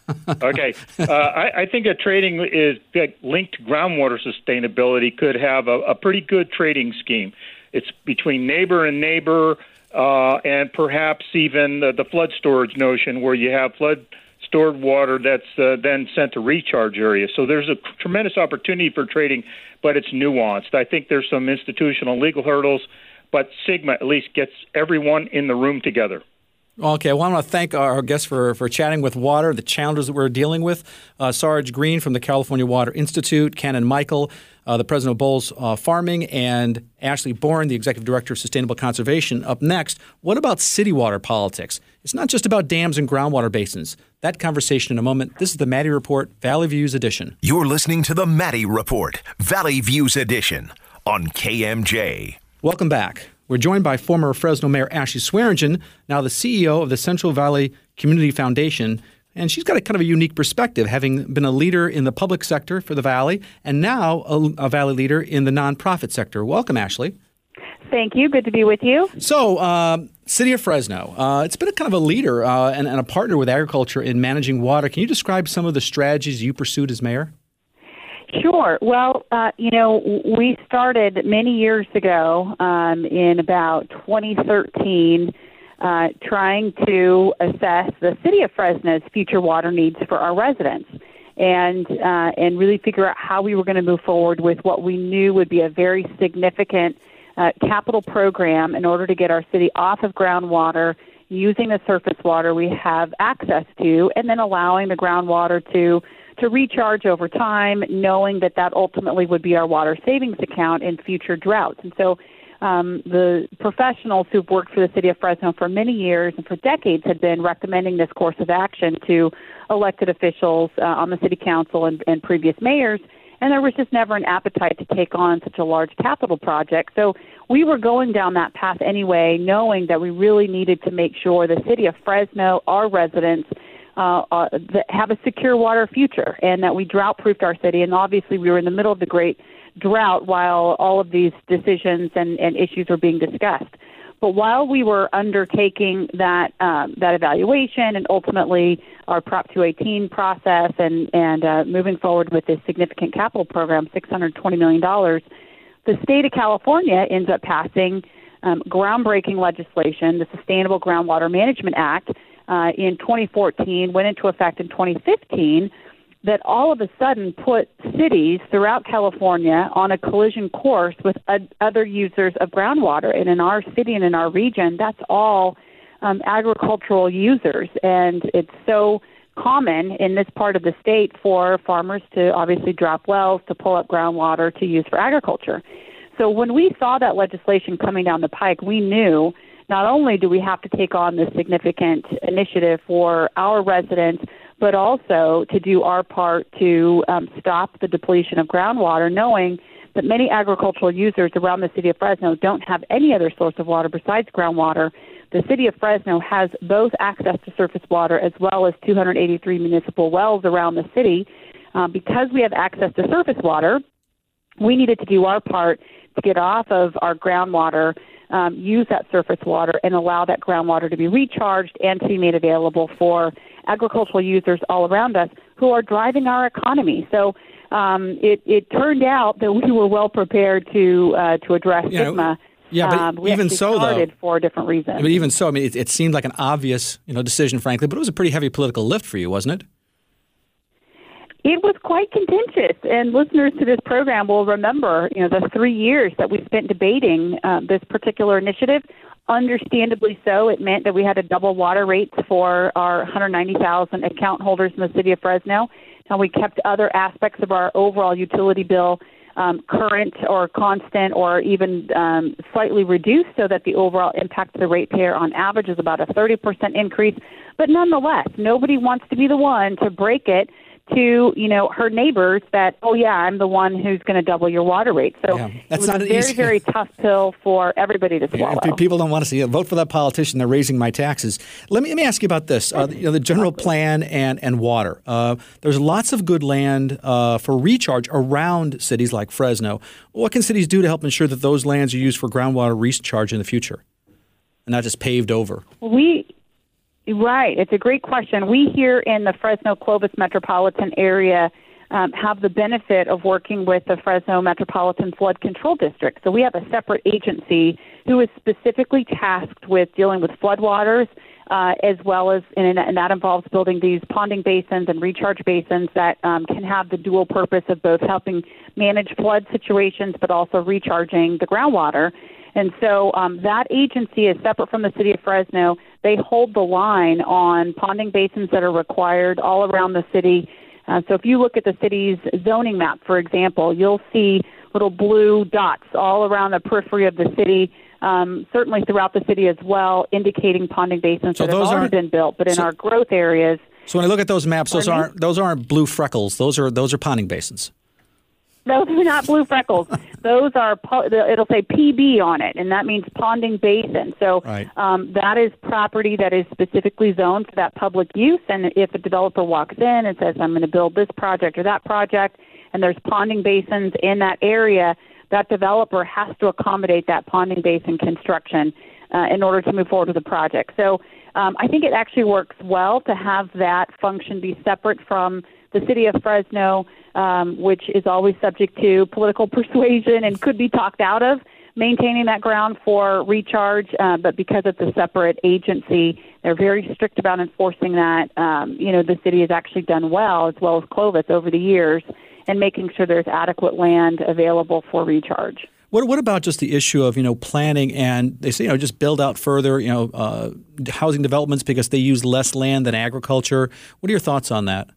Okay. Uh, I, I think that trading is linked to groundwater sustainability could have a, a pretty good trading scheme. It's between neighbor and neighbor, uh, and perhaps even the, the flood storage notion where you have flood stored water that's uh, then sent to recharge areas. So there's a tremendous opportunity for trading, but it's nuanced. I think there's some institutional legal hurdles, but SGMA at least gets everyone in the room together. Okay, well, I want to thank our guests for, for chatting with water, the challenges that we're dealing with. Uh, Sarge Green from the California Water Institute, Ken and Michael, uh, the president of Bowles uh, Farming, and Ashley Bourne, the executive director of Sustainable Conservation. Up next, what about city water politics? It's not just about dams and groundwater basins. That conversation in a moment. This is the Maddie Report, Valley Views Edition. You're listening to the Maddie Report, Valley Views Edition on K M J. Welcome back. We're joined by former Fresno Mayor Ashley Swearingen, now the C E O of the Central Valley Community Foundation. And she's got a kind of a unique perspective, having been a leader in the public sector for the Valley and now a, a Valley leader in the nonprofit sector. Welcome, Ashley. Thank you. Good to be with you. So, um, City of Fresno, uh, it's been a kind of a leader uh, and, and a partner with agriculture in managing water. Can you describe some of the strategies you pursued as mayor? Sure. Well, uh, you know, we started many years ago um, in about twenty thirteen uh, trying to assess the city of Fresno's future water needs for our residents and uh, and really figure out how we were going to move forward with what we knew would be a very significant uh, capital program in order to get our city off of groundwater, using the surface water we have access to, and then allowing the groundwater to to recharge over time, knowing that that ultimately would be our water savings account in future droughts. And so um, the professionals who've worked for the city of Fresno for many years and for decades had been recommending this course of action to elected officials uh, on the city council and, and previous mayors, and there was just never an appetite to take on such a large capital project. So we were going down that path anyway, knowing that we really needed to make sure the city of Fresno, our residents, Uh, uh, that have a secure water future, and that we drought-proofed our city. And obviously, we were in the middle of the great drought while all of these decisions and, and issues were being discussed. But while we were undertaking that um, that evaluation and ultimately our Prop two eighteen process and and uh, moving forward with this significant capital program, six hundred twenty million dollars, the state of California ends up passing um, groundbreaking legislation, the Sustainable Groundwater Management Act. Uh, in twenty fourteen, went into effect in twenty fifteen, that all of a sudden put cities throughout California on a collision course with uh, other users of groundwater. And in our city and in our region, that's all um, agricultural users. And it's so common in this part of the state for farmers to obviously drop wells, to pull up groundwater to use for agriculture. So when we saw that legislation coming down the pike, we knew not only do we have to take on this significant initiative for our residents, but also to do our part to um, stop the depletion of groundwater, knowing that many agricultural users around the city of Fresno don't have any other source of water besides groundwater. The city of Fresno has both access to surface water as well as two hundred eighty-three municipal wells around the city. Um, because we have access to surface water, we needed to do our part to get off of our groundwater, Um, use that surface water, and allow that groundwater to be recharged and to be made available for agricultural users all around us who are driving our economy. So um, it, it turned out that we were well prepared to uh, to address you know, SGMA. Yeah, but um, we even so, started though, for a different reason. But even so, I mean, it, it seemed like an obvious, you know, decision, frankly. But it was a pretty heavy political lift for you, wasn't it? It was quite contentious, and listeners to this program will remember, you know, the three years that we spent debating uh, this particular initiative. Understandably so, it meant that we had to double water rates for our one hundred ninety thousand account holders in the city of Fresno. And we kept other aspects of our overall utility bill um, current or constant or even um, slightly reduced, so that the overall impact to the ratepayer on average is about a thirty percent increase. But nonetheless, nobody wants to be the one to break it to, you know, her neighbors that, oh, yeah, I'm the one who's going to double your water rate. So yeah, that's it was not a very, easy. very tough pill for everybody to swallow. Yeah, people don't want to see it. Vote for that politician. They're raising my taxes. Let me let me ask you about this. Uh, you know, the general plan and, and water. Uh, there's lots of good land uh, for recharge around cities like Fresno. What can cities do to help ensure that those lands are used for groundwater recharge in the future and not just paved over? We Right. It's a great question. We here in the Fresno-Clovis metropolitan area um, have the benefit of working with the Fresno Metropolitan Flood Control District. So we have a separate agency who is specifically tasked with dealing with floodwaters, uh, as well as, and, and that involves building these ponding basins and recharge basins that um, can have the dual purpose of both helping manage flood situations, but also recharging the groundwater. And so um, that agency is separate from the city of Fresno. They hold the line on ponding basins that are required all around the city. Uh, so if you look at the city's zoning map, for example, you'll see little blue dots all around the periphery of the city, um, certainly throughout the city as well, indicating ponding basins so that have already been built. But in so, our growth areas, so when I look at those maps, those Pardon aren't those aren't blue freckles. Those are those are ponding basins. those are not blue freckles. Those are, it'll say P B on it, and that means ponding basin. So right. um, that is property that is specifically zoned for that public use. And if a developer walks in and says, I'm going to build this project or that project, and there's ponding basins in that area, that developer has to accommodate that ponding basin construction uh, in order to move forward with the project. So um, I think it actually works well to have that function be separate from the city of Fresno, um, which is always subject to political persuasion and could be talked out of maintaining that ground for recharge. Uh, but because it's a separate agency, they're very strict about enforcing that. Um, you know, the city has actually done well, as well as Clovis, over the years, and making sure there's adequate land available for recharge. What what about just the issue of, you know, planning, and they say, you know, just build out further, you know, uh, housing developments because they use less land than agriculture? What are your thoughts on that?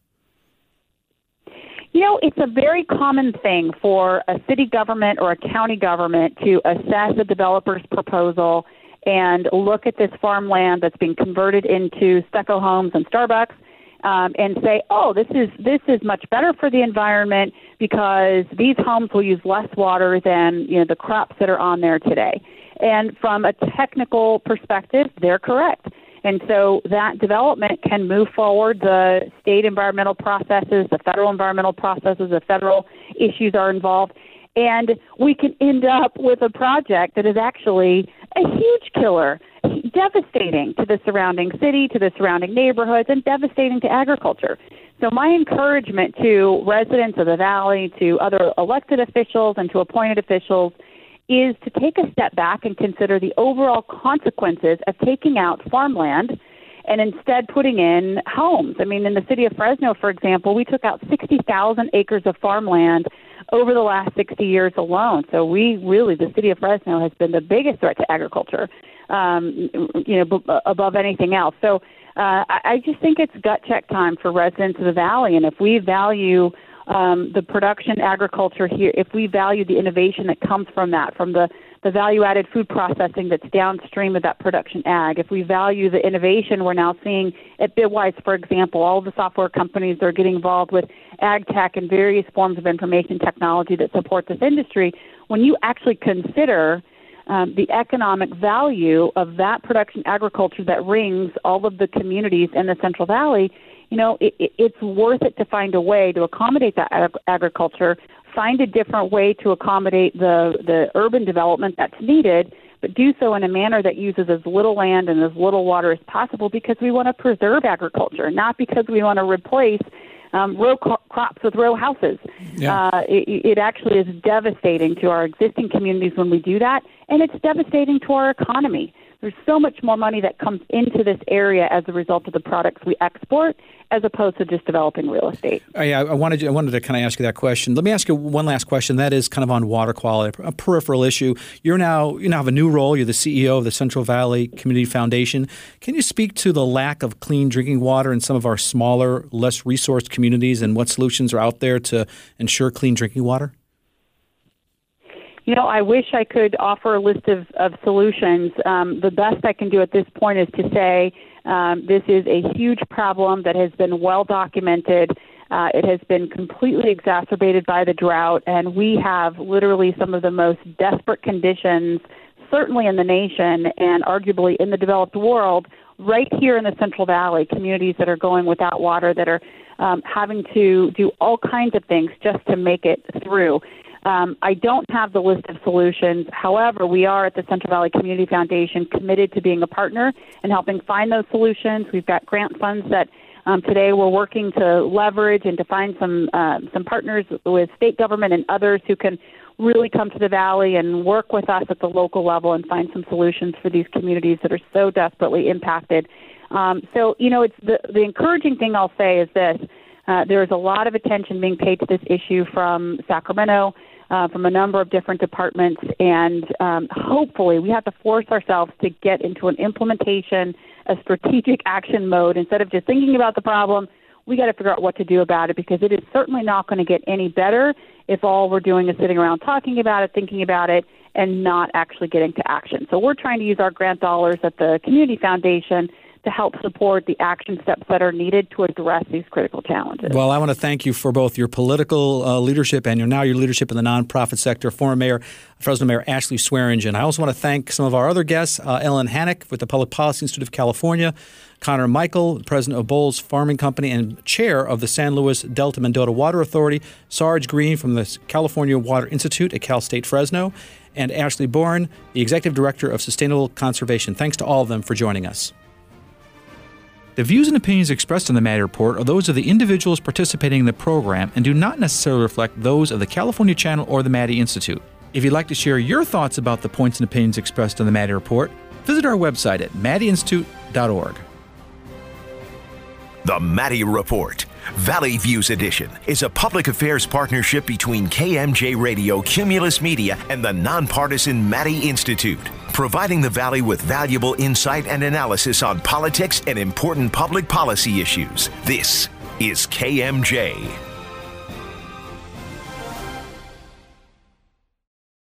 You know, it's a very common thing for a city government or a county government to assess a developer's proposal and look at this farmland that's being converted into stucco homes and Starbucks um, and say, oh, this is this is much better for the environment because these homes will use less water than, you know, the crops that are on there today. And from a technical perspective, they're correct. And so that development can move forward. The state environmental processes, the federal environmental processes, the federal issues are involved. And we can end up with a project that is actually a huge killer, devastating to the surrounding city, to the surrounding neighborhoods, and devastating to agriculture. So my encouragement to residents of the Valley, to other elected officials, and to appointed officials is to take a step back and consider the overall consequences of taking out farmland and instead putting in homes. I mean, in the city of Fresno, for example, we took out sixty thousand acres of farmland over the last sixty years alone. So we really, the city of Fresno has been the biggest threat to agriculture, um, you know, b- above anything else. So uh, I, I just think it's gut check time for residents of the Valley. And if we value Um, the production agriculture here, if we value the innovation that comes from that, from the, the value-added food processing that's downstream of that production ag, if we value the innovation we're now seeing at Bitwise, for example, all of the software companies that are getting involved with ag tech and various forms of information technology that support this industry, when you actually consider um, the economic value of that production agriculture that rings all of the communities in the Central Valley, you know, it, it, it's worth it to find a way to accommodate that ag- agriculture, find a different way to accommodate the, the urban development that's needed, but do so in a manner that uses as little land and as little water as possible because we want to preserve agriculture, not because we want to replace um, row co- crops with row houses. Yeah. Uh, it, it actually is devastating to our existing communities when we do that, and it's devastating to our economy. There's so much more money that comes into this area as a result of the products we export, as opposed to just developing real estate. Oh, yeah, I wanted, I wanted to kind of ask you that question. Let me ask you one last question. That is kind of on water quality, a peripheral issue. You're now you now have a new role. You're the C E O of the Central Valley Community Foundation. Can you speak to the lack of clean drinking water in some of our smaller, less resourced communities, and what solutions are out there to ensure clean drinking water? You know, I wish I could offer a list of, of solutions. Um, the best I can do at this point is to say um, this is a huge problem that has been well documented. Uh, it has been completely exacerbated by the drought, and we have literally some of the most desperate conditions, certainly in the nation and arguably in the developed world, right here in the Central Valley, communities that are going without water, that are um, having to do all kinds of things just to make it through. Um, I don't have the list of solutions. However, we are at the Central Valley Community Foundation committed to being a partner and helping find those solutions. We've got grant funds that um, today we're working to leverage and to find some uh, some partners with state government and others who can really come to the Valley and work with us at the local level and find some solutions for these communities that are so desperately impacted. Um, so, you know, it's the, the encouraging thing I'll say is this. Uh, there is a lot of attention being paid to this issue from Sacramento, uh, from a number of different departments, and um, hopefully we have to force ourselves to get into an implementation, a strategic action mode. Instead of just thinking about the problem, we got to figure out what to do about it, because it is certainly not going to get any better if all we're doing is sitting around talking about it, thinking about it, and not actually getting to action. So we're trying to use our grant dollars at the Community Foundation to help support the action steps that are needed to address these critical challenges. Well, I want to thank you for both your political uh, leadership and your, now your leadership in the nonprofit sector, former Mayor, Fresno Mayor Ashley Swearingen. I also want to thank some of our other guests, uh, Ellen Hannock with the Public Policy Institute of California, Connor Michael, president of Bowles Farming Company and chair of the San Luis Delta Mendota Water Authority, Sarge Green from the California Water Institute at Cal State Fresno, and Ashley Bourne, the executive director of Sustainable Conservation. Thanks to all of them for joining us. The views and opinions expressed in the Maddie Report are those of the individuals participating in the program and do not necessarily reflect those of the California Channel or the Maddie Institute. If you'd like to share your thoughts about the points and opinions expressed in the Maddie Report, visit our website at maddie institute dot org. The Maddie Report, Valley Views Edition, is a public affairs partnership between K M J Radio, Cumulus Media, and the nonpartisan Maddie Institute, providing the Valley with valuable insight and analysis on politics and important public policy issues. This is K M J.